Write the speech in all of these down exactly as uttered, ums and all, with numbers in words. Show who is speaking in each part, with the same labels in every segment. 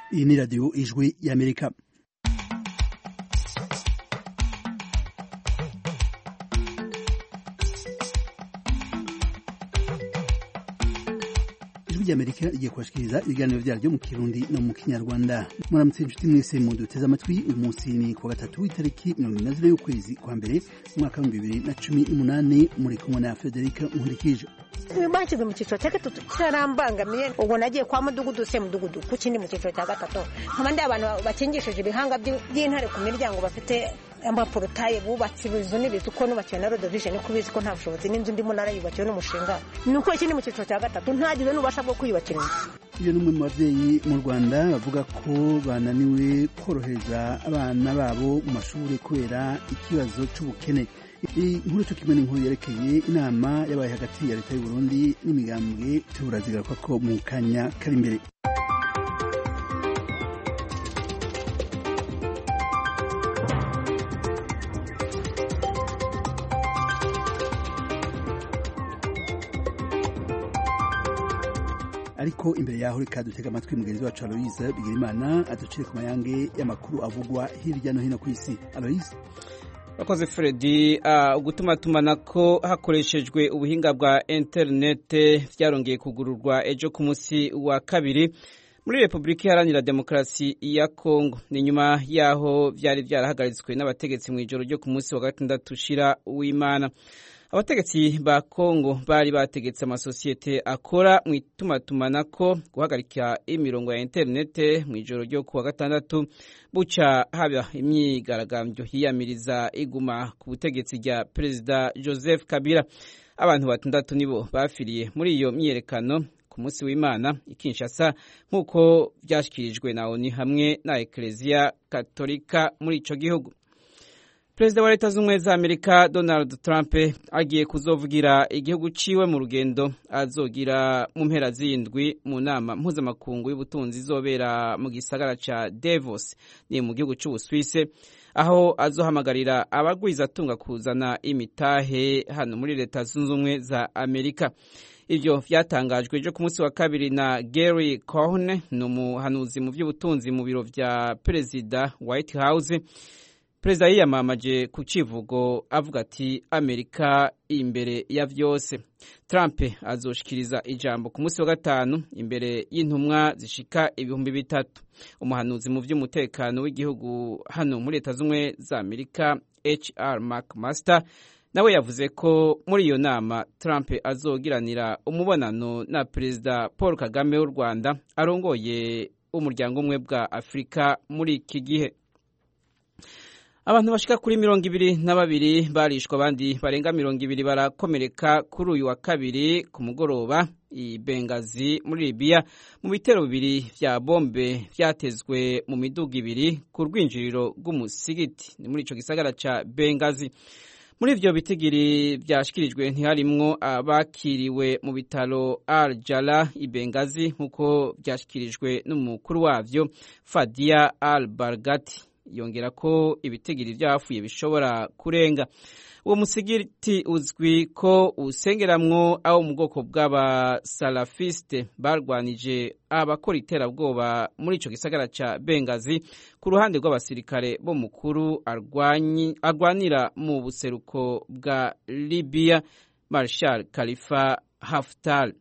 Speaker 1: Iyi ni radiyo ijwi y'Amerika. Ijwi ry'Amerika rigiye kubashikiriza ibiganiro vyaryo mu Kirundi no mu Kinyarwanda. Muramutse inshuti mwese muduteze amatwi, uyu munsi ni kuwa gatatu itariki mirongo ine na zine y'ukwezi kwa mbere umwaka w'ibihumbi bibiri na cumi n'umunani, muri kumwe na Federica Nkurikije.
Speaker 2: Bashyize mu cyiciro cya gatatu cyarambangamiye, ubwo nagiye kwa mudugudu se mudugudu ku kindi mu cyiciro cya gatatu, nkabandi abantu bakingishije ibihanga by'intare ku miryango bafite amaporotaye bubatse ibizu n'ibizu ko nubakiwe na Road Vision kubizi ko nta bushobozi, n'inzu ndimo narayubakiwe n'umushinga, nuko ikindi mu cyiciro cya gatatu ntagize n'ubasha bwo kwiyubakira.
Speaker 1: Iyo numwe mu bavyeyi mu Rwanda bavuga ko bananiwe korohereza abana babo mu mashuri kubera ikibazo c'ubukene. Inkuru cyo kimwe n'inkuru yerekeye inama yabaye hagati ya leta y'u Burundi n'imigambwe turazigaruka ko mu kanya kari imbere. Ariko imbere yaho reka dutega amatwi mugenzi wacu Aloise Bigirimana aducire ku mayange y'amakuru avugwa hirya no hino ku isi. Aloise.
Speaker 3: Bakoze Fredi, ugutuma tumanako hakoreshejwe ubuhinga bwa internet vyarongeye kugururwa ejo ku munsi wa kabiri muri Republika Iharanira Demokarasi ya Kongo. Ni nyuma yaho vyari vyarahagaritswe n'abategetsi mu ijoro ryo ku munsi wa gatandatu ushira w'Imana. Abategetsi ba Kongo bari bategetse amasosiyete akora mu itumatumanako guhagarika imirongo ya internet mu ijoro ryo kuwa gatandatu, buca haba imyigaragambyo hiyamiriza iguma ku butegetsi rya Perezida Joseph Kabila. Abantu batandatu nibo bafiriye muri iyo myiyerekano ku munsi w'Imana i Kinshasa, nk'uko vyashikirijwe na ONU hamwe na Eklezia Katolika muri ico gihugu. Perezida wa Leta z'Ubumwe za Amerika Donald Trump agiye kuzovugira igihugu ciwe mu rugendo azogira mu mpera z'indwi mu nama mpuzamakungu y'ubutunzi izobera mu gisagara ca Davos ni mu gihugu c'Ubuswise, aho azohamagarira abagwizatunga kuzana imitahe hano muri Leta zunze ubumwe za Amerika. Ivyo vyatangajwe ejo ku munsi wa kabiri na Gary Cohn, n'umuhanuzi mu vy'ubutunzi mu biro vya Perezida White House. Perezida yiyamamaje ku civugo avuga ati Amerika imbere ya vyose. Trump azoshikiriza ijambo ku munsi wa gatanu imbere y'intumwa zishika ibihumbi bitatu. Umuhanuzi mu vy'umutekano w'igihugu hano muri Leta z'Ubumwe za Amerika H R McMaster nawe yavuze ko muri iyo nama Trump azogiranira umubonano na Perezida Paul Kagame w'u Rwanda arongoye umuryango umwe bwa Afrika muri iki gihe. Abantu bashika kuri mirongo ibiri na babiri barishwa, abandi barenga mirongo ibiri barakomereka kuri uyu wa kabiri ku mugoroba i Benghazi muri Libya mu bitero bibiri vya bombe vyatezwe mu miduga ibiri ku rwinjiriro rw'umusigiti ni muri ico gisagara ca Benghazi. Muri ivyo bitigiri vyashikirijwe ntiharimwo abakiriwe mu bitaro Al Jala i Benghazi nk'uko vyashikirijwe n'umukuru wavyo Fadia Al Bargati. Yongera ko ibitigiri vyafuye bishobora kurenga. Uwo musigiti uzwi ko usengeramwo abo mu bwoko bw'aba salafiste barwanije abakora iterabwoba muri ico gisagara ca Benghazi ku ruhande rw'abasirikare bo mukuru arwanira mu buseruko bwa Libya Marshal Khalifa Haftar.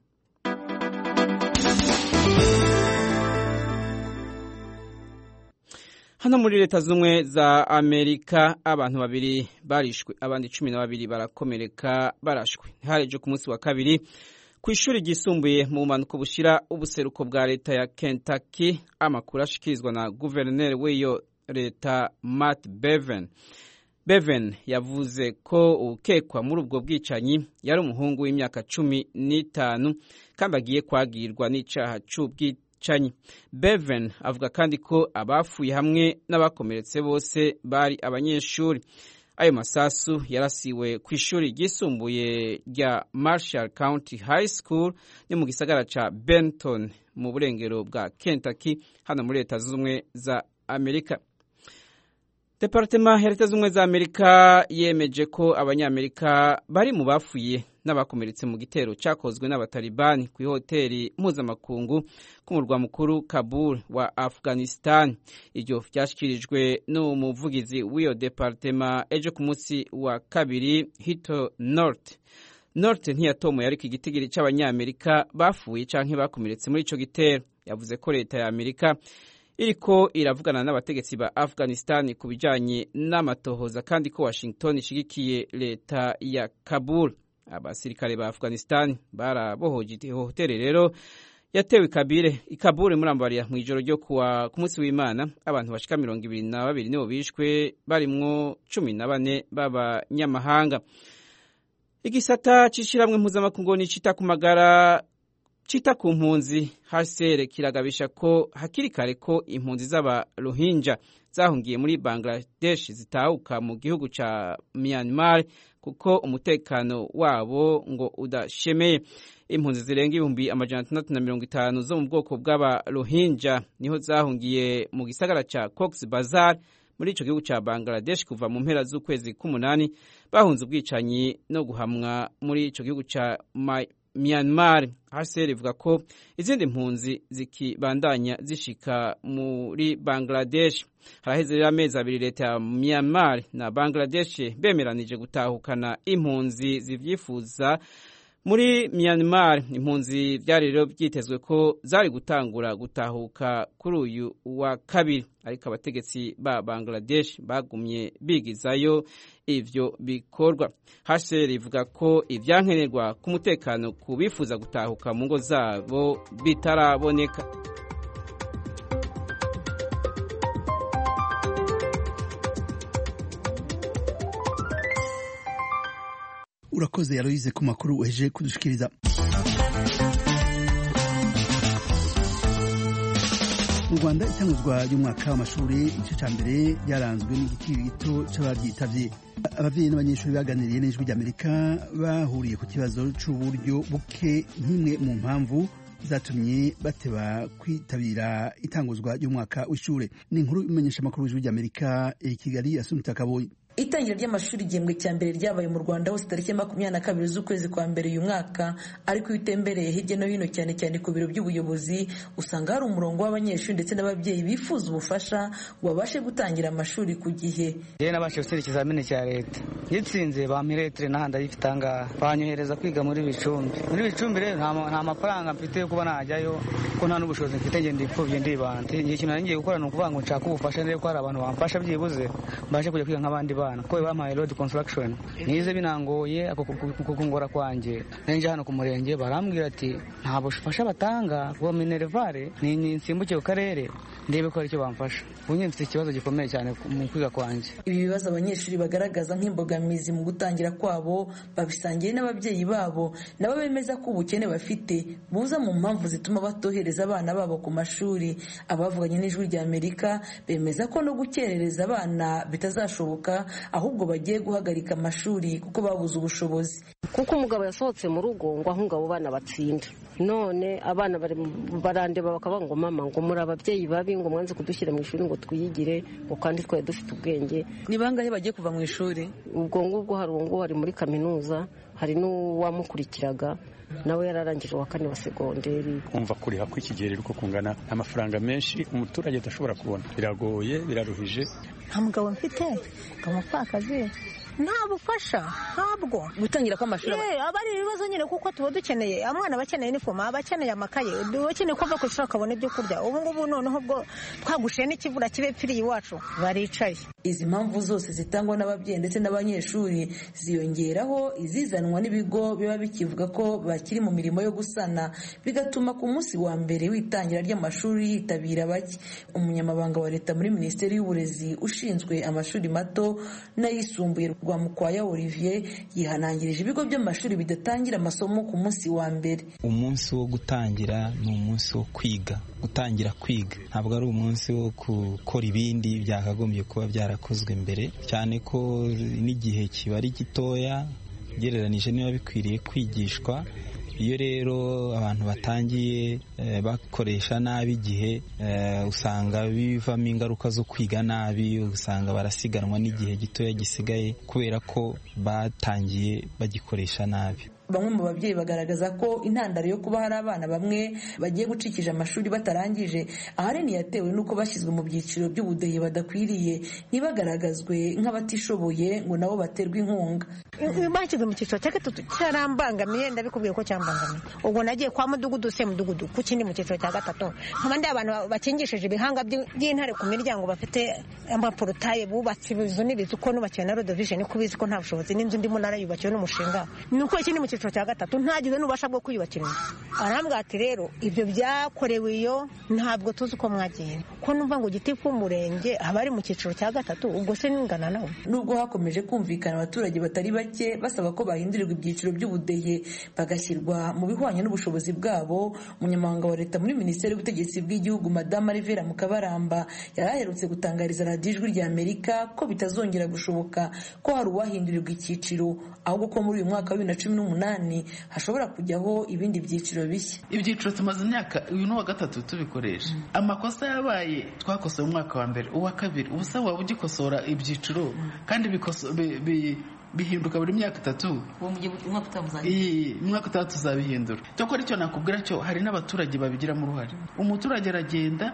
Speaker 3: Hano muri Leta z'Ubumwe za Amerika abantu babiri barishwe, abandi cumi na babiri barakomereka barashwe. Harejo ku munsi wa kabiri ku ishuri ryisumbuye mu manuko bushira ubuseruko bwa leta ya Kentucky, amakuru ashikirizwa na guverineri w'iyo leta Matt Bevin. Bevin yavuze ko ukekwa muri ubwo bwicanyi yari umuhungu w'imyaka cumi n'itanu kandi agiye kwagirwa n'icaha c'ubwicanyi. Chanyi. Bevin avuga kandi ko abafuye hamwe n'abakomeretse bose bari abanyeshuri. Ayo masasu yarasiwe ku ishuri ryisumbuye rya Marshall County High School ni mu gisagara ca Benton mu burengero bwa Kentucky hano muri Leta z'Ubumwe za Amerika. Departement ya Leta z'Ubumwe za Amerika yemeje ko abanyamerika bari mu bafuye n'abakomeretse mu gitero cyakozwe n'abatalibani ku hoteli mpuzamakungu ku murwa mukuru Kabul wa Afghanistan. Iryo byashyikirijwe n'umuvugizi w'iyo departement ejo ku munsi wa kabiri. Hito North North ntiyatomoye ariko igitigiri cy'abanyamerika bafuye canke bakomeretse muri ico gitero. Yavuze ko leta ya Amerika iriko iravugana n'abategetsi ba Afghanistan ku bijanye n'amatohoza kandi ko Washington ishigikiye leta ya Kabul. Abasirikare ba Afghanistan barabohoje hoteli rero yatewe Kabile ikabure muri ambariya mu ijoro ryo kuwa ku munsi w'Imana. Abantu bashika mirongo ibiri na babiri nibo bishwe barimwo cumi na bane b'abanyamahanga. Igisata cishiramwe mpuzamakungu ni cita ku magara cita ku mpunzi H C R kiragabisha ko hakiri kare ko impunzi z'aba Rohingya zahungiye muri Bangladesh zitahuka mu gihugu ca Myanmar kuko umutekano wabo ngo udashemeye. Impunzi zirenga ibihumbi amajana atandatu na mirongo itanu zo mu bwoko bw'aba Rohingya niho zahungiye mu gisagara ca Cox's Bazar muri ico gihugu ca Bangladesh kuva mu mpera z'ukwezi k'umunani, bahunze ubwicanyi no guhamwa muri ico gihugu ca Myanmar. H C R ivuga ko izindi mpunzi zikibandanya zishika muri Bangladesh. Haraheze rero amezi abiri leta ya Myanmar na Bangladesh bemeranije gutahukana impunzi zivyifuza muri Myanmar. Impunzi vyari rero byitezwe ko zari gutangura gutahuka kuri uyu wa kabiri, ariko abategetsi ba Bangladesh bagumye bigizayo ivyo bikorwa. H C R ivuga ko ivyankenerwa ku mutekano ku bifuza gutahuka mu ngo zabo bitaraboneka.
Speaker 1: Urakoze Yaroize ku makuru uheje kudushikiriza. Mu Rwanda itanguzwa y'umwaka w'amashuri igice ca mbere yaranzwe n'igitiro gito c'abaryitavye. Abavyeyi n'abanyeshuri baganiriye n'ijwi ry'Amerika bahuriye ku kibazo c'uburyo buke nk'imwe mu mpamvu zatumye bateba kwitabira itanguzwa y'umwaka w'ishure. Ni inkuru imenyesha amakuru y'ijwi ry'Amerika i Kigali Asumta Kaboyi.
Speaker 4: Itangira ry'amashuri igihembwe cya mbere ryabaye mu Rwanda hose tariki makumyabiri na kabiri z'ukwezi kwa mbere uyu mwaka, ariko iyo utembereye hirya no hino cyane cyane ku biro by'ubuyobozi usanga hari umurongo w'abanyeshuri ndetse n'ababyeyi bifuza ubufasha ngo babashe gutangira amashuri ku gihe.
Speaker 5: Yewe nabashe gutsinda ikizamini cya leta, gitsinze bampiretire n'ahandi ayifite angaha banyohereza kwiga muri Bicumbi. Muri Bicumbi rero nta mafaranga mfite yo kuba najyayo ko nta n'ubushobozi mfite, ngende ipfubye ndibana. Igihe kintu nari ngiye gukora ni ukuvuga ngo nshaka ubufasha rero ko hari abantu bamfasha byibuze mbashe kujya kwiga nk'abandi bana. Ko bampaye road construction nize binangoye ako kukungora kwanje nanje hano ku murenge barambwira ati nta bufasha batanga bwo minervare ni nsimbuke ku karere ndebe ko ari cyo bamfasha. Bunye mfite ikibazo gikomeye cyane mu kwiga kwanje.
Speaker 4: Ibi bibazo abanyeshuri bagaragaza nk'imbogamizi mu gutangira kwabo babisangiye n'ababyeyi babo, nabo bemeza ko ubukene bafite buza mu mpamvu zituma batohereza abana babo ku mashuri. Abavuganye n'ijwi ry'Amerika bemeza ko no gukerereza abana bitazashoboka, ahubwo bagiye guhagarika amashuri kuko babuze ubushobozi.
Speaker 6: Kuko umugabo yasohotse mu rugo ngo ahunga abo bana batsinda, none abana barandeba bakavuga ngo mama ngo muri ababyeyi babi ngo mwanze kudushyira mu ishuri ngo twiyigire ngo kandi twari dufite ubwenge.
Speaker 4: Ni bangahe bagiye kuva mu ishuri?
Speaker 6: Ubwo ngubwo hari uwo ari muri kaminuza, hari n'uwamukurikiraga nawe yararangije wa kane wa segonderi.
Speaker 7: Kumva kuriha kw'ikigero uko kungana amafaranga menshi umuturage adashobora kubona biragoye, biraruhije.
Speaker 2: Nta mugabo mfite kamupfakazi, nta bufasha ntabwo
Speaker 4: gutangira kw'amashuri.
Speaker 2: Eh abari ibibazo nyine kuko tuba dukeneye amwana bakeneye n'ifoma, abakeneye amakaye, dukeneye kuva ku ishuri akabona ibyo kurya. Ubu ngubu noneho bwo twagushiye n'ikivura kibe piri iwacu baricaye.
Speaker 4: Izi mpamvu zose zitangwa n'ababyeyi ndetse n'abanyeshuri ziyongeraho izizanwa n'ibigo biba bikivuga ko bakiri mu mirimo yo gusana, bigatuma ku munsi wa mbere w'itangira ry'amashuri yitabira bake. Umunyamabanga wa leta muri Minisiteri y'Uburezi ushinzwe amashuri mato n'ayisumbuye Rwamukwaya Olivier yihanangirije ibigo by'amashuri bidatangira amasomo ku munsi wa mbere.
Speaker 8: Umunsi wo gutangira ni umunsi wo kwiga, gutangira kwiga, ntabwo ari umunsi wo gukora ibindi byakagombye kuba byarakozwe mbere, cyane ko n'igihe kiba ari gitoya ugereranije niba bikwiriye kwigishwa. iyo rero abantu batangiye eh, bakoresha nabi igihe eh, usanga bivamo ingaruka zo kwiga nabi, usanga barasiganwa n'igihe gitoya gisigaye kubera ko batangiye bagikoresha nabi.
Speaker 4: Bamwe mu babyeyi bagaragaza ko intandaro yo kuba hari abana bamwe bagiye gucikije amashuri batarangije ahanini yatewe n'uko bashyizwe mu byiciro by'ubudehe badakwiriye, ntibagaragazwe nk'abatishoboye ngo nabo baterwe inkunga.
Speaker 2: Bashyizwe mu cyiciro cya gatatu cyarambangamiye, ndabikubwiye ko cyambangamiye. Ubwo nagiye kwa mudugudu se mudugudu ku kindi mu cyiciro cya gatatu, nk'abandi abantu bakingishije ibihanga by'intare ku miryango bafite amaporotaye bubatse ibizu n'ibizu ko nubakiwe na Road Vision, ko bizi ko nta bushobozi n'inzu ndimo narayubakiwe n'umushinga. Nuko ikindi mu cyiciro cya gatatu ntagize n'ubasha bwo kwiyubakira inzu. Arambwira ati rero ibyo byakorewe iyo ntabwo tuzi uko mwagiye, ko numva ngo igiti cy'umurenge abari mu cyiciro cya gatatu, ubwo se ningana nawe.
Speaker 4: Nubwo hakomeje kumvikana abaturage batari bake basaba ko bahindurirwa ibyiciro by'ubudehe bagashyirwa mu bihwanye n'ubushobozi bwabo, umunyamabanga wa leta muri minisiteri y'ubutegetsi bw'igihugu Madame Rivera Mukabaramba yaraherutse gutangariza radiyo Ijwi rya Amerika ko bitazongera gushoboka ko hari uwahindurirwa icyiciro, ahubwo ko muri uyu mwaka wa bibiri na cumi n'umunani hashobora kujyaho ibindi byiciro bishya.
Speaker 9: Ibyiciro tumaze imyaka uyu ni uwa gatatu tubikoresha. Amakosa yabaye twakosoye umwaka wa mbere, uwa kabiri, ubusa waba ugikosora ibyiciro kandi bikoso bihinduka buri myaka itatu.
Speaker 4: Uwo mugiye umwaka utamuzaye.
Speaker 9: Iyi mwaka utatu tuzabihindura. Cyokora icyo nakubwira cyo hari n'abaturage babigiramo uruhare. Umuturage aragenda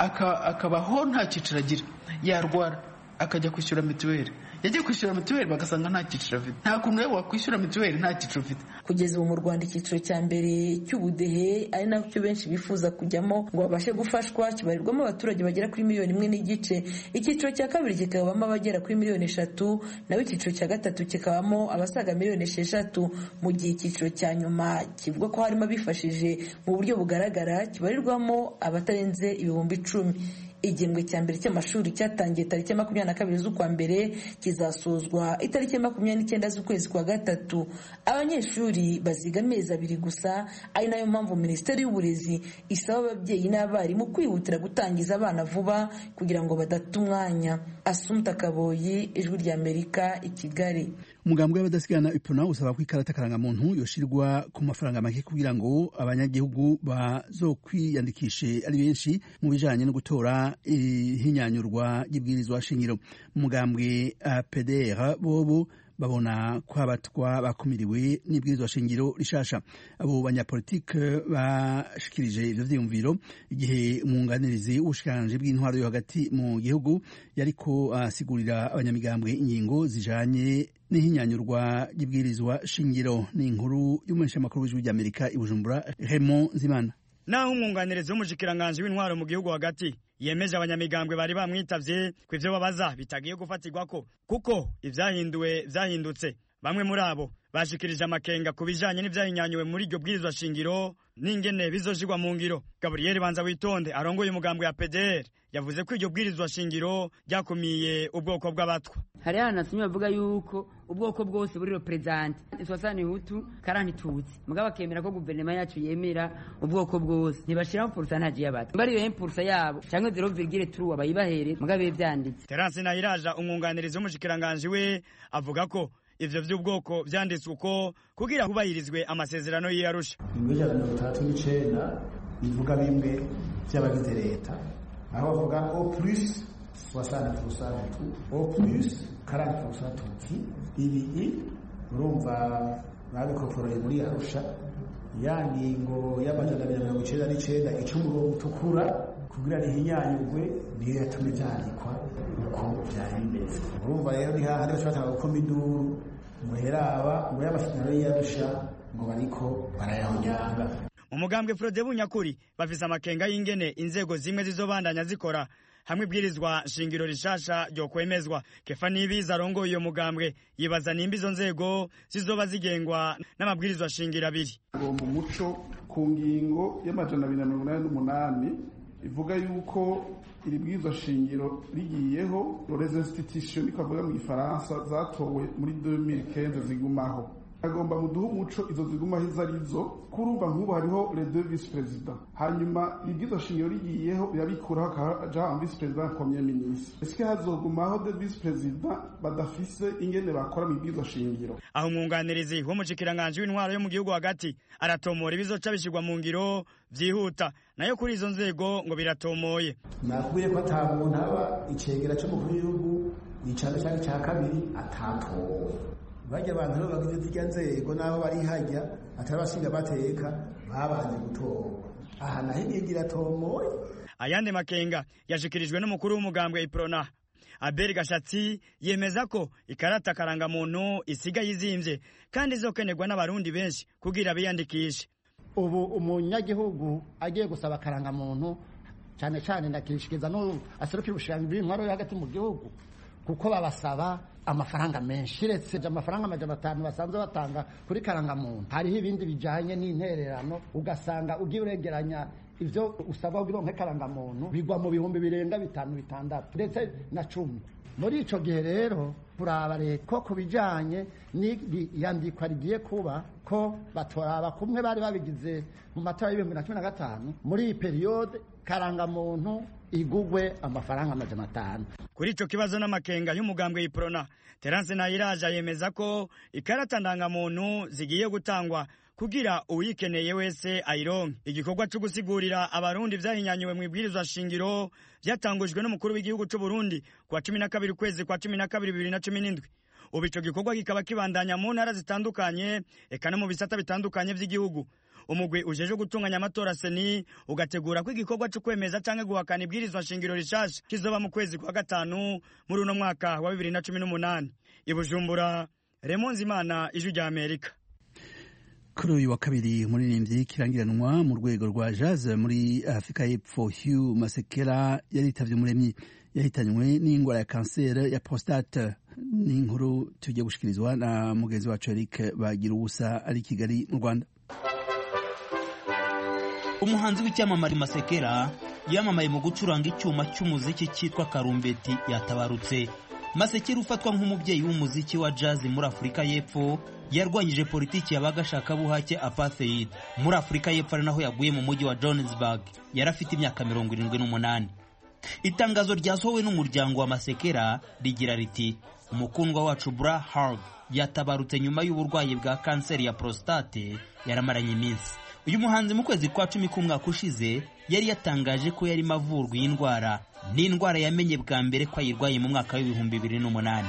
Speaker 9: akabaho nta cyiciro agira, yarwara akajya kwishyura mituweli, yagiye kwishyura mituweli bagasanga nta cyiciro afite. Nta kuntu rero wakwishyura mituweli nta cyiciro ufite.
Speaker 4: Kugeza ubu mu Rwanda icyiciro cya mbere cy'ubudehe ari nacyo benshi bifuza kujyamo ngo babashe gufashwa kibarirwamo abaturage bagera kuri miliyoni imwe n'igice. Icyiciro cya kabiri kikabamo abagera kuri miliyoni eshatu, naho icyiciro cya gatatu kikabamo abasaga miliyoni esheshatu, mu gihe icyiciro cya nyuma kivuga ko harimo abifashije mu buryo bugaragara kibarirwamo abatarenze ibihumbi icumi. Igihembwe cya mbere cy'amashuri cyatangiye tariki ya makumyabiri na kabiri z'ukwa mbere kizasozwa itariki ya makumyabiri n'icyenda z'ukwezi kwa gatatu. Abanyeshuri baziga amezi abiri gusa, ari nayo mpamvu Minisiteri y'Uburezi isaba ababyeyi n'abarimu kwihutira gutangiza abana vuba kugira ngo badata umwanya. Assumpta Kaboyi, Ijwi rya Amerika, i Kigali.
Speaker 1: Umugambwe w'abadasigana ipona usaba ko ikarata karangamuntu yoshirwa ku mafaranga make kugira ngo abanyagihugu bazokwiyandikishe ari benshi mu bijanye no gutora ihinyanyurwa y'ibwirizwa shingiro. Umugambwe P D R bobo babona ko abatwa bakumiriwe n'ibwirizwa shingiro rishasha. Abo banyapolitike bashikirije ivyo vyiyumviro igihe umwunganirizi w'ubushikiranganje bw'intwaro yo hagati mu gihugu yariko asigurira abanyamigambwe ingingo zijanye n'ihinyanyurwa y'ibwirizwa shingiro. Ni inkuru y'umumenyeshamakuru w'Ijwi rya Amerika i Bujumbura, Raymond Zimana.
Speaker 10: Naho umwunganirizi w'umushikiranganje w'intwaro mu gihugu hagati yemeje abanyamigambwe bari bamwitavye ko ivyo babaza bitagiye gufatirwako kuko ivyahinduwe vyahindutse. Bamwe muri abo bashikirije amakenga ku bijanye n'ivyahinyanyuwe muri iryo bwirizwa shingiro n'ingene bizoshirwa mu ngiro. Gabriel Banza Witonde arongoye umugambwe ya P D R yavuze ko iryo bwirizwa shingiro ryakumiye ubwoko bw'abatwa.
Speaker 11: Hari hanasumye bavuga yuko ubwoko bwose buri represent soixante hutu quarante tutsi, mugaba kemera ko guverinoma yacu yemera ubwoko bwose, ntibashira pourcentage y'abatwa bari yo pourcent yabo cyangwa zero virgule trois bayibahere mugabe byanditse.
Speaker 10: Terence Nahiraja umwunganirizi w'umushikiranganje we avuga ko ivyo vy'ubwoko vyanditswe uko kugira hubahirizwe amasezerano y'Arusha.
Speaker 12: Imijana mirongo itandatu n'icenda bivuga bimwe by'abagize leta, aho bavuga au plus soixante pour cent tout, au plus quarante pour cent tout. Ibi urumva babikokoreye muri Arusha, ya ngingo y'amajana mirongo icenda n'icenda icumuro utukura kugira rihinyanyurwe niyo yatumye byandikwa uko byari bimeze. Urumva rero ni hahandi bashobora gukoma induru muheraba ngo y'amasezerano y'Arusha ngo bariko barayahonyanga.
Speaker 10: Umugambwe Frode Bunyakuri bafise amakenga y'ingene inzego zimwe zizobandanya zikora hamwe ibwirizwa shingiro rishasha ryo kwemezwa. Kefa Nibiza arongoye iyo mugambwe yibaza nimba izo nzego zizoba zigengwa n'amabwirizwa shingiro abiri.
Speaker 13: Mu muco ku ngingo y'amajana abiri na mirongo inani n'umunani ivuga yuko iri bwirizwa shingiro rigiyeho les institutions bikavuga mu Gifaransa zatowe muri deux mille quinze zigumaho. agomba muduha umuco izo ziguma hizo arizo kurumva nk'ubu hariho les deux vice présidents hanyuma ibwizo shingiro rigiyeho birabikuraho akaja en vice président premier ministre eske hazogumaho de vice président badafise ingene bakora mu bwizo shingiro.
Speaker 10: Aho umwunganirizi w'umushikiranganje w'intwaro yo mu gihugu hagati aratomora ibizoca bishirwa mu ngiro vyihuta nayo kuri izo nzego ngo biratomoye.
Speaker 12: Nakubwiye ko atamuntu aba icegera cy'umukuru w'igihugu icano cyane cya kabiri atatowe bajya abantu rero bagize zirya nzego naho bari hajya atarabashinga bateka babanje gutorwa aha naho ingingira tomoye.
Speaker 10: Ayandi makenga yashikirijwe n'umukuru w'umugambwe Iprona Abel Gashatsi yemeza ko ikarata karanga muntu isigaye izimvye kandi izokenerwa n'abarundi benshi kugira biyandikishe.
Speaker 14: Ubu umunyagihugu agiye gusaba karanga muntu cyane cyane ndakishikiza no aserukira ubushiranga bw'intwaro hagati mu gihugu kuko babasaba amafaranga menshi iretse amafaranga amajana atanu basanzwe batanga kuri karanga muntu. Hariho ibindi bijanye n'intererano ugasanga ugiye uregeranya ivyo usaba kugira ngo karanga muntu bigwa mu bihumbi birenga bitanu bitandatu ndetse na cumi. Muri ico gihe rero kuraba leta ko kubijanye n'iyandikwa rigiye kuba ko batoraba kumwe bari babigize mu matora y'ibihumbi na cumi na gatanu muri iyi periode karanga muntu igugwe amafaranga amajana atanu.
Speaker 10: Kuri ico kibazo n'amakenga y'umugambwe Iprona Terence Nayiraja yemeza ko ikarata ndangamuntu zigiye gutangwa kugira uyikeneye wese ayironke. Igikorwa cyo gusigurira abarundi vyahinyanywe mu ibwirizwa shingiro byatangujwe n'umukuru w'igihugu cy'u Burundi kwa cumi na kabiri kwezi kwa cumi na kabiri bibiri na cumi n'indwi. Ubu ico gikorwa kikaba kibandanya mu ntara zitandukanye eka no mu bisata bitandukanye vy'igihugu. Umugwi ujeje gutunganya amatora seni ugategura ko igikorwa cyo kwemeza canke guhakana ibwirizwa shingiro rishasha kizoba mu kwezi kwa gatanu muri uno mwaka wa bibiri na cumi n'umunani. Ibujumbura, Raymond Zimana, Ijwi rya Amerika.
Speaker 1: Kuri uyu wa kabiri umuririmbyi kirangiranwa mu rwego rwa jazz muri Afrika y'Epfo Hugh Masekela yaritavye umuremyi yahitanywe n'ingwara ya kanseri ya prostate. Ni inkuru tugiye gushikirizwa na mugenzi wacu Eric Bagira ubusa ari Kigali mu Rwanda.
Speaker 15: Umuhanzi w'icyamamare Masekela yamamaye mu gucuranga icyuma cy'umuziki cyitwa karumbeti yatabarutse. Masekela ufatwa nk'umubyeyi w'umuziki wa jazz muri Afrika y'Epfo yarwanyije politiki y'abagashaka buhake apartheid muri Afrika y'Epfo ari naho yaguye mu mujyi wa Johannesburg. Yarafite imyaka mirongo irindwi n'umunani. Itangazo ryasohowe n'umuryango wa Masekela rigira riti umukundwa wacu Bra Harg yatabarutse nyuma y'uburwayi bwa kanseri ya prostate yaramaranye iminsi. Uyu muhanzi mu kwezi kwa cumi k'umwaka ushize yari yatangaje ko yari mavurwa iyi ndwara. Ni indwara yamenye bwa mbere ko ayirwaye mu mwaka w'ibihumbi bibiri n'umunani.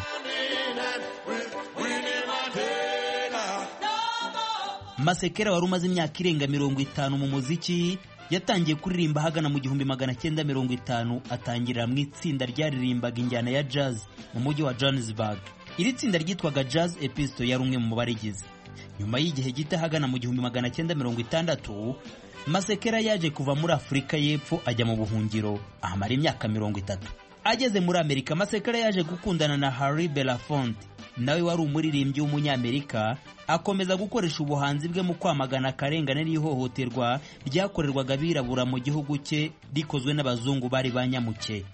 Speaker 15: Masekela wari umaze imyaka irenga mirongo itanu mu muziki yatangiye kuririmba hagana mu gihumbi magana cyenda mirongo itanu atangirira mu itsinda ryaririmbaga injyana ya jazz mu mujyi wa Johannesburg. Iri tsinda ryitwaga Jazz Epistle yari umwe mu barigize. Nyuma y'igihe gito hagana mu gihumbi magana cyenda mirongo itandatu Masekela yaje kuva muri Afrika y'Epfo ajya mu buhungiro ahamara imyaka mirongo itatu. Ageze muri Amerika Masekela yaje gukundana na Harry Belafonte nawe wari umuririmbyi w'umunyamerika akomeza gukoresha ubuhanzi bwe mu kwamagana akarengane n'ihohoterwa ryakorerwaga abirabura mu gihugu cye rikozwe n'abazungu bari banyamuke.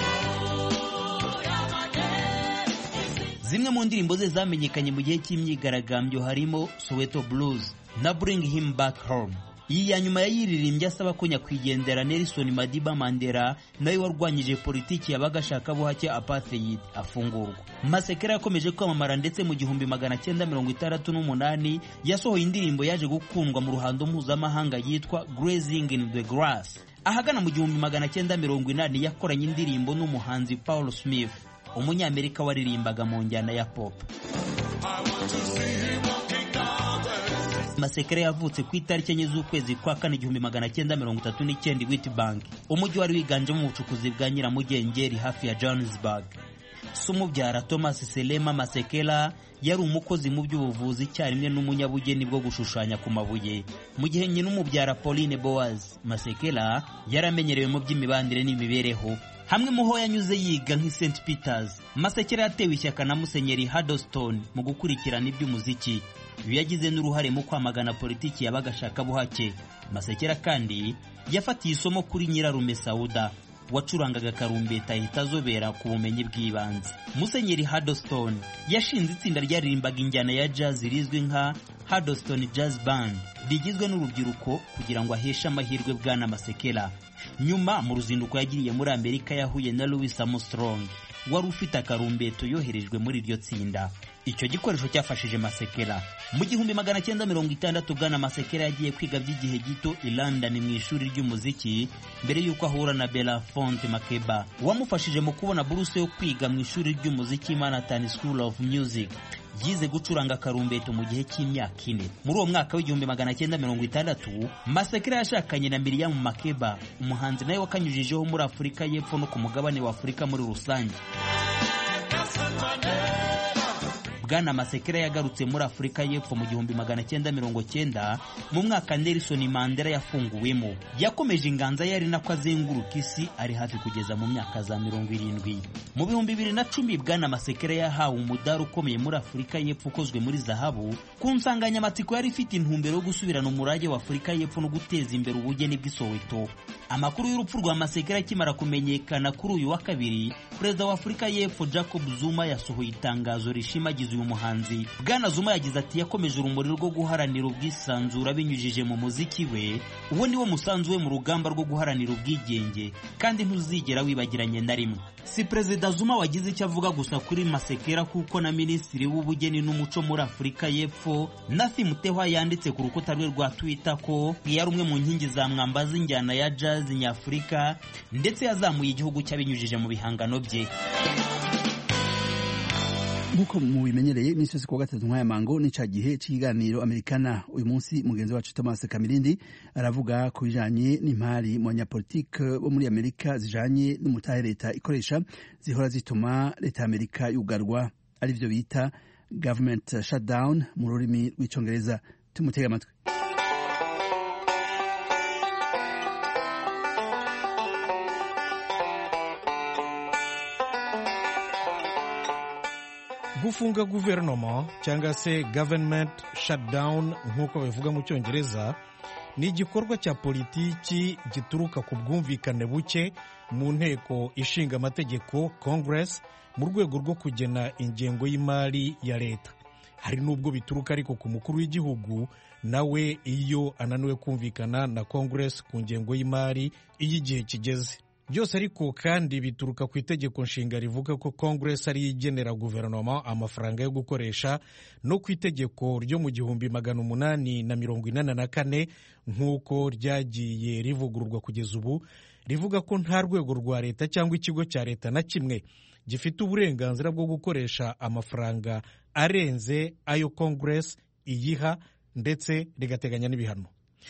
Speaker 15: Zimwe mu ndirimbo ze zamenyekanye mu gihe cy'imyigaragambyo harimo Soweto Blues na Bring Him Back Home. Iyi ya nyuma yayiririmbye asaba ko nyakwigendera Nelson Madiba Mandela nawe warwanyije politiki y'abagashaka buhake apartheid afungurwa. Masekela yakomeje kwamamara ndetse mu gihumbi magana cyenda mirongo itandatu n'umunani yasohoye indirimbo yaje gukundwa mu ruhando mpuzamahanga yitwa Grazing in the Grass. Ahagana mu gihumbi magana cyenda mirongo inani yakoranye indirimbo n'umuhanzi Paul Smith, umunyamerika waririmbaga mu njyana ya pop. Masekela yavutse ku itariki enye z'ukwezi kwa kane igihumbi magana cyenda mirongo itatu n'icyenda Witbank, umujyi wari wiganjemo ubucukuzi bwa Nyiramugengeri hafi ya Johannesburg. Se umubyara Thomas Selema Masekela yari umukozi mu by'ubuvuzi cyarimwe n'umunyabugeni bwo gushushanya ku mabuye. Mu gihe nyina umubyara Pauline Boaz Masekela yaramenyerewe mu by'imibandire n'imibereho. Hamwe muho yanyuze yiga nk'i Saint Peters, Masekela yatewe ishyaka na Musenyeri Huddleston mu gukurikirana iby'umuziki. Uyu yagize n'uruhare mu kwamagana politiki y'abagashaka buhake. Masekela kandi yafatiye isomo kuri Nyirarume Sauda. wacurangaga karumbeta ahita azobera ku bumenyi bw'ibanze. Musenyeri Huddleston yashinze itsinda ryaririmbaga injyana ya jazz rizwi nka Huddleston Jazz Band rigizwe n'urubyiruko kugira ngo aheshe amahirwe Bwana Masekela. Nyuma mu ruzinduko yagiriye muri Amerika yahuye na Louis Armstrong wari ufite akarumbeto yoherejwe muri iryo tsinda. Icyo gikoresho cyafashije Masekela. Mu gihumbi magana cyenda mirongo itandatu Bwana Masekela yagiye kwiga by'igihe gito i London mu ishuri ry'umuziki mbere y'uko ahura na Belafonte Makeba wamufashije mu kubona buruse yo kwiga mu ishuri ry'umuziki Manhattan School of Music. Yize gucuranga karumbeto mu gihe cy'imyaka ine. Muri uwo mwaka w'igihumbi magana cyenda mirongo itandatu Masekela yashakanye na Miriam Makeba, umuhanzi nawe wakanyujijeho muri Afurika y'Epfo no ku mugabane wa Afurika muri rusange. Bwana Masekela yagarutse muri Afurika y'Epfo mu gihumbi magana cyenda mirongo cyenda mu mwaka Nelson Mandela yafunguwemo. Yakomeje inganza yari nako azenguruka isi ari hafi kugeza mu myaka za mirongo irindwi. Mu bihumbi bibiri na cumi Bwana Masekela yahawe umudari ukomeye muri Afurika y'Epfo ukozwe muri zahabu ku nsanganyamatsiko yari ifite intumbero yo gusubirana umurage wa Afurika y'Epfo no guteza imbere ubugeni bw'Isoweto. Amakuru y'urupfu rwa Masekela akimara kumenyekana kuri uyu wa kabiri, Perezida wa Afurika y'Epfo Jacob Zuma yasohoye itangazo rishimagiza uyu muhanzi. Bwana Zuma yagize ati yakomeje urumuri rwo guharanira ubwisanzure binyujije mu muziki we, uwo ni wo musanzu we mu rugamba rwo guharanira ubwigenge kandi ntuzigera wibagiranye na rimwe. Si Perezida Zuma wagize icyo avuga gusa kuri Masekela kuko na Minisitiri w'Ubugeni n'Umuco muri Afurika y'Epfo Nathi Mutehwa yanditse ku rukuta rwe rwa Twitter ko yari umwe mu nkingi za mwamba z'injyana ya jazz nyafurika ndetse yazamuye igihugu cy'abinyujije mu bihangano bye.
Speaker 1: Nkuko mubimenyereye iminsi yose kuwa gatatu nk'aya mango ni ca gihe c'ikiganiro Americana. Uyu munsi mugenzi wacu Thomas Kamirindi aravuga ku bijanye n'impari mu banyapolitike bo muri Amerika zijanye n'umutahe leta ikoresha zihora zituma leta y'Amerika yugarwa, arivyo bita government shutdown mu rurimi rw'icongereza. Tumutega amatwi.
Speaker 16: Gufunga guverinoma cyangwa se government shutdown nk'uko babivuga mu cyongereza ni igikorwa cya politiki gituruka ku bwumvikane buke mu nteko ishinga amategeko Congress mu rwego rwo kugena ingengo y'imari ya leta. Hari n'ubwo bituruka ariko ku mukuru w'igihugu nawe iyo ananiwe kumvikana na Congress ku ngengo y'imari iyo igihe kigeze. Byose ariko kandi bituruka ku itegeko nshinga rivuga ko Congress ari igenera guverinoma amafaranga yo gukoresha no ku itegeko ryo mu gihumbi magana umunani na mirongo inani na kane nk'uko ryagiye rivugururwa kugeza ubu, rivuga ko nta rwego rwa leta cyangwa ikigo cya leta na kimwe gifite uburenganzira bwo gukoresha amafaranga arenze ayo Congress iyiha, ndetse rigateganya n'ibihano.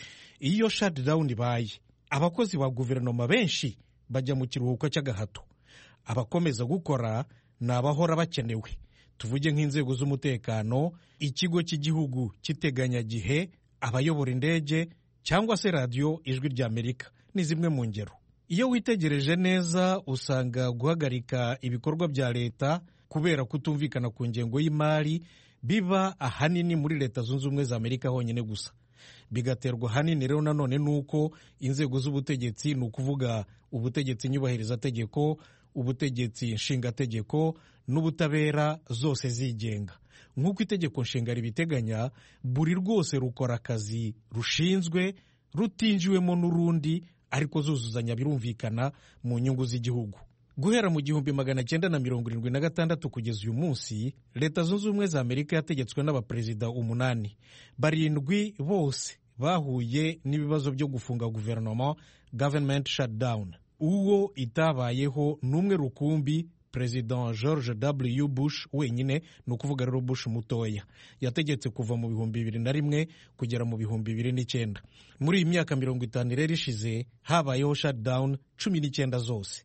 Speaker 16: Iyo shutdown ibaye, abakozi ba guverinoma benshi bajya mu kiruhuko cy'agahato. Abakomeza gukora ni abahora bakenewe, tuvuge nk'inzego z'umutekano, ikigo cy'igihugu cy'iteganyagihe, abayobora indege cyangwa se radiyo Ijwi ry'Amerika ni zimwe mu ngero. Iyo witegereje neza usanga guhagarika ibikorwa bya leta kubera kutumvikana ku ngengo y'imari biba ahanini muri Leta Zunze Ubumwe za Amerika honyine gusa. Bigaterwa hanini rero nanone nuko inzego z'ubutegetsi, ni ukuvuga ubutegetsi nyubahirizategeko, ubutegetsi nshingategeko n'ubutabera, zose zigenga. Nk'uko itegeko nshinga ribiteganya, buri rwose rukora akazi rushinzwe rutinjiwemo n'urundi, ariko zuzuzanya birumvikana mu nyungu z'igihugu. Guhera mu gihumbi magana cyenda na mirongo irindwi na gatandatu kugeza uyu munsi, Leta Zunze Ubumwe za Amerika yategetswe n'abaperezida umunani. Barindwi bose bahuye n'ibibazo byo gufunga guverinoma, government shutdown. Uwo itabayeho n'umwe rukumbi, President George W. Bush wenyine, ni ukuvuga rero Bush mutoya. Yategetse kuva mu bihumbi bibiri na rimwe kugera mu bihumbi bibiri n'icyenda. Muri iyi myaka mirongo itanu rero ishize habayeho shutdown cumi n'icyenda zose.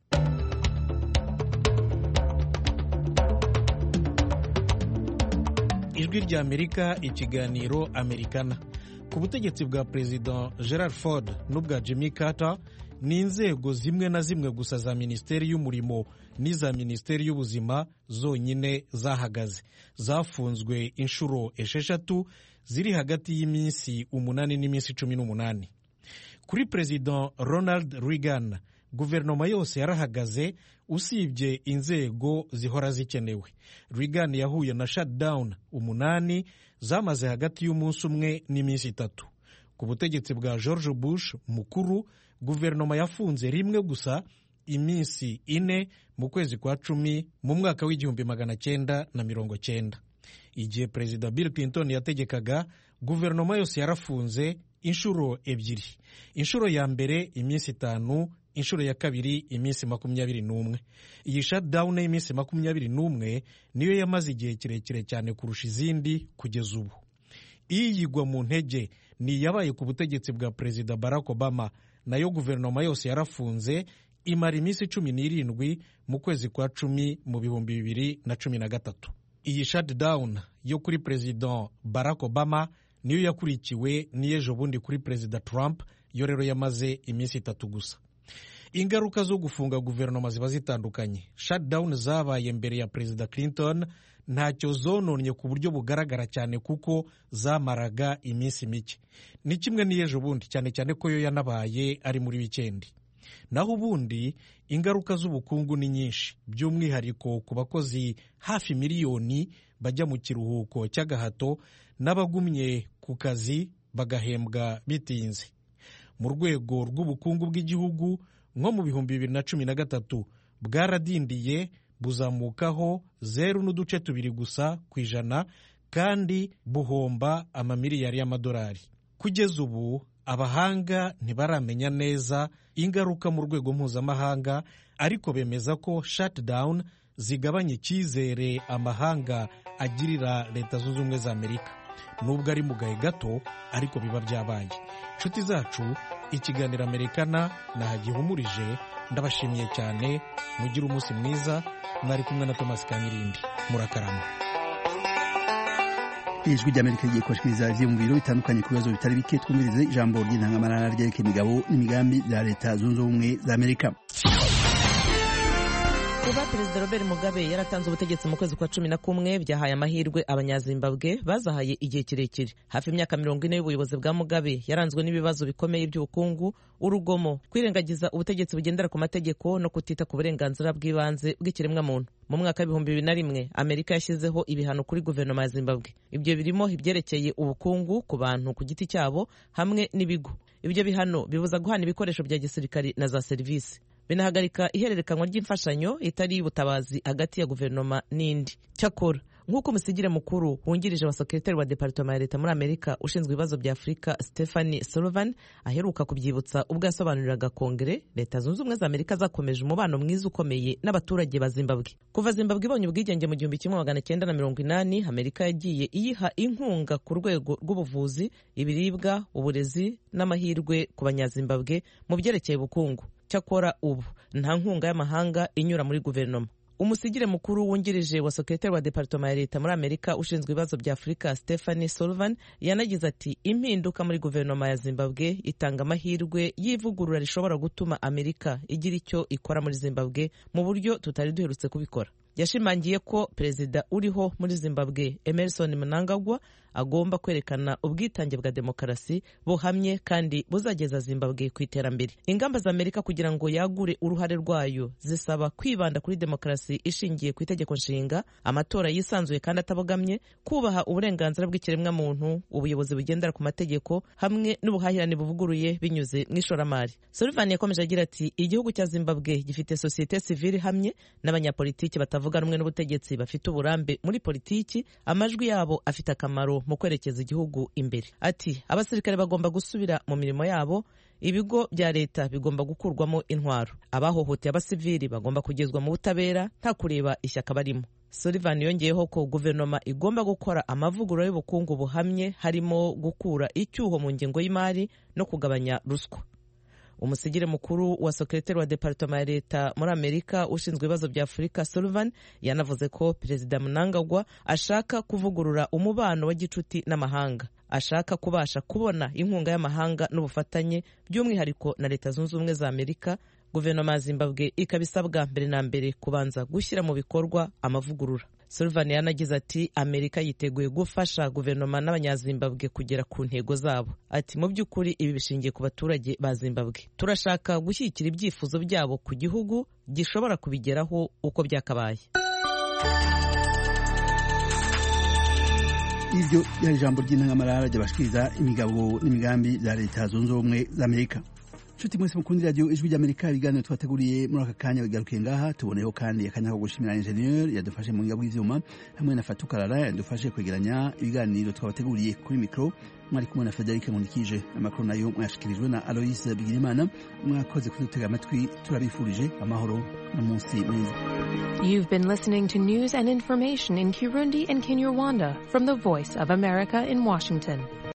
Speaker 16: Ijwi ry'Amerika, ikiganiro Americana. Ku butegetsi bwa President Gerald Ford n'ubwa Jimmy Carter, ni inzego zimwe na zimwe gusa za Minisiteri y'Umurimo n'iza Minisiteri y'Ubuzima zonyine zahagaze. Zafunzwe inshuro esheshatu ziri hagati y'iminsi umunani n'iminsi cumi n'umunani. Kuri President Ronald Reagan guverinoma yose yarahagaze usibye inzego zihora zikenewe. Reagan yahuye na shutdown umunani zamaze hagati y'umunsi umwe n'iminsi itatu. Ku butegetsi bwa George Bush mukuru, guverinoma yafunze rimwe gusa iminsi ine mu kwezi kwa cumi mu mwaka w'igihumbi magana cyenda na mirongo cyenda. Igihe perezida Bill Clinton yategekaga, guverinoma yose yarafunze inshuro ebyiri. Inshuro ya mbere iminsi itanu, inshuro ya kabiri iminsi makumyabiri n'umwe. Iyi shutdown y'iminsi makumyabiri n'umwe niyo yamaze igihe kirekire cyane kurusha izindi kugeza ubu. Iyigwa mu ntege ni yabaye ku butegetsi bwa perezida Barack Obama, nayo guverinoma yose yarafunze imara iminsi cumi n'irindwi mu kwezi kwa cumi mu bihumbi bibiri na cumi na gatatu. Iyi shutdown yo kuri perezida Barack Obama niyo yakurikiwe n'ejo bundi kuri perezida Trump, yo rero yamaze iminsi itatu gusa. Ingaruka zo gufunga guverinoma ziba zitandukanye. Shutdown zabaye mbere ya perezida Clinton ntacyo zononye ku buryo bugaragara cyane kuko zamaraga iminsi mike. Ni kimwe n'ejo bundi, cyane cyane ko yo yanabaye ari muri wikendi. Naho ubundi ingaruka z'ubukungu ni nyinshi, by'umwihariko ku bakozi hafi miliyoni bajya mu kiruhuko cy'agahato n'abagumye ku kazi bagahembwa bitinze. Mu rwego rw'ubukungu bw'igihugu, nko mu bihumbi bibiri na cumi na gatatu bwaradindiye buzamukaho zeru n'uduce tubiri gusa ku ijana, kandi buhomba amamiliyari y'amadolari. Kugeza ubu abahanga ntibaramenya neza ingaruka mu rwego mpuzamahanga, ariko bemeza ko shutdown zigabanya icyizere amahanga agirira Leta Zunze Ubumwe za Amerika. Nubwo ari mu gahe gato, ariko biba byabaye. Nshuti zacu, ikiganiro Amerikana nahagihumurije. Ndabashimiye cyane, mugire umunsi mwiza. Mwari kumwe na Thomas Kanyirindi. Murakarama.
Speaker 1: Ijwi ry'Amerika rigiye kubashikiriza ivyo mu biro bitandukanye ku bibazo bitari bike. Twumvirize ijambo ry'intangamarara ryerekeye imigabo n'imigambi bya Leta Zunze Ubumwe za Amerika.
Speaker 17: Kuba Perezida Robert Mugabe yaratanze ubutegetsi mu kwezi kwa cumi na kumwe byahaye amahirwe abanyazimbabwe bazahaye igihe kirekire. Hafi imyaka mirongo ine y'ubuyobozi bwa Mugabe yaranzwe n'ibibazo bikomeye by'ubukungu, urugomo, kwirengagiza ubutegetsi bugendera ku mategeko no kutita ku burenganzira bw'ibanze bw'ikiremwa muntu. Mu mwaka w'ibihumbi bibiri na rimwe Amerika yashyizeho ibihano kuri guverinoma ya Zimbabwe. Ibyo birimo ibyerekeye ubukungu ku bantu ku giti cyabo hamwe n'ibigo. Ibyo bihano bibuza guhana ibikoresho bya gisirikari na za serivisi. Binahagarika ihererekanwa ry'imfashanyo itari ubutabazi hagati ya guverinoma n'indi. Cyakora nk'uko umusigire mukuru wungirije wa sekretari wa departement ya Leta muri Amerika ushinzwe ibibazo bya Afurika Stephanie Sullivan aheruka kubyibutsa ubwo yasobanuriraga Kongere, Leta Zunze Ubumwe za Amerika zakomeje umubano mwiza ukomeye n'abaturage ba Zimbabwe. Kuva Zimbabwe ibonye ubwigenge mu gihumbi kimwe magana cyenda na mirongo inani, Amerika yagiye iyiha inkunga ku rwego rw'ubuvuzi, ibiribwa, uburezi n'amahirwe ku banyazimbabwe mu byerekeye ubukungu. Cyakora ubu nta nkunga y'amahanga inyura muri guverinoma. Umusigire mukuru wungirije wa sekretari wa departement ya Leta muri Amerika ushinzwe ibibazo bya Afurika Stephanie Sullivan yanagize ati impinduka muri guverinoma ya Zimbabwe itanga amahirwe y'ivugurura rishobora gutuma Amerika igira icyo ikora muri Zimbabwe mu buryo tutari duherutse kubikora. Yashimangiye ko perezida uriho muri Zimbabwe Emmerson Mnangagwa agomba kwerekana ubwitange bwa demokarasi buhamye kandi buzageza Zimbabwe ku iterambere. Ingamba za Amerika kugira ngo yagure uruhare rwayo zisaba kwibanda kuri demokarasi ishingiye ku itegeko nshinga, amatora yisanzuye kandi atabogamye, kubaha uburenganzira bw'ikiremwa muntu, ubuyobozi bugendera ku mategeko hamwe n'ubuhahirane buvuguruye binyuze mu ishoramari. Sullivan yakomeje agira ati igihugu cya Zimbabwe gifite societe civile hamwe n'abanyapolitiki batavuga rumwe n'ubutegetsi bafite uburambe muri politiki, amajwi yabo afite akamaro mu kwerekeza igihugu imbere. Ati abasirikare bagomba gusubira mu mirimo yabo, ibigo bya leta bigomba gukurwamo intwaro, abahohoteye abasivili bagomba kugezwa mu butabera nta kureba ishyaka barimo. Sullivan yongeyeho ko guverinoma igomba gukora amavugurura y'ubukungu buhamye, harimo gukura icyuho mu ngengo y'imari no kugabanya ruswa. Umusigire mukuru wa sekretari wa departement ya Leta muri Amerika ushinzwe ibibazo bya Afurika Sullivan yanavuze ko Perezida Mnangagwa ashaka kuvugurura umubano wa gicuti n'amahanga, ashaka kubasha kubona inkunga y'amahanga n'ubufatanye by'umwihariko na Leta Zunze Ubumwe za Amerika. Guverinoma ya Zimbabwe ikabisabwa mbere na mbere kubanza gushyira mu bikorwa amavugurura. Sullivan yanagize ati Amerika yiteguye gufasha guverinoma n'abanyazimbabwe kugera ku ntego zabo. Ati mu by'ukuri ibi bishingiye ku baturage ba Zimbabwe. Turashaka gushyigikira ibyifuzo byabo ku gihugu gishobora kubigeraho uko byakabaye.
Speaker 1: Iryo yari ijambo ry'intangamarara ry'abashikiriza imigabo n'imigambi bya leta zunze ubumwe za Amerika. Nshuti mwese mukundi radio ijwi ry'Amerika, ibiganiro twateguriye muri aka kanya bigarukiye ngaha. Tuboneyeho kandi akanya ko gushimira ingenieur yadufashe mu ngabo y'ivyuma hamwe na Fatukarara yadufashe kwegeranya ibiganiro twabateguriye. Kuri mikro mwari kumwe na Frederic Nkundikije. Amakuru nayo mwashikirijwe na Alois Bigirimana. Mwakoze kudutega amatwi, turabifurije amahoro n'umunsi mwiza.
Speaker 18: You've been listening to news and information in Kirundi and Kinyarwanda from the Voice of America in Washington.